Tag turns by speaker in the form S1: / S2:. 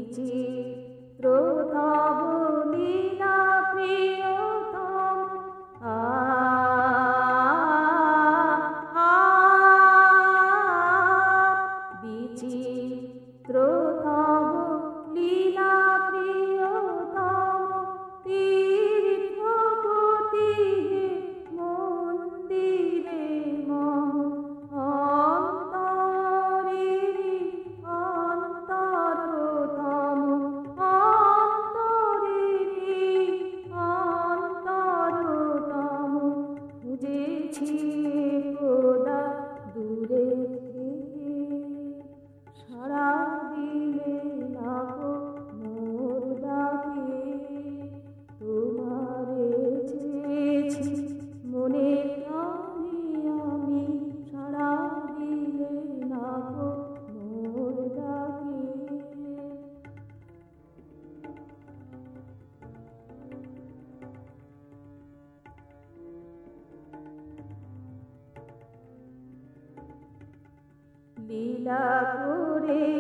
S1: বিচিত্র তব লীলা প্রিয়তম আ আ বিচিত্র তব লীলা প্রিয়তম তীর্থপতি মন্দিরে মম অন্তরেরি অন্তরতম অন্তরেরি অন্তরতম খুঁজেছি খোদা দূরে থেকে সাড়া দিলে না গো মোর ডাকে তোমারে চেয়েছি মনে প্রাণে আমি সাড়া দিলে না গো মোর ডাকে লীলা করে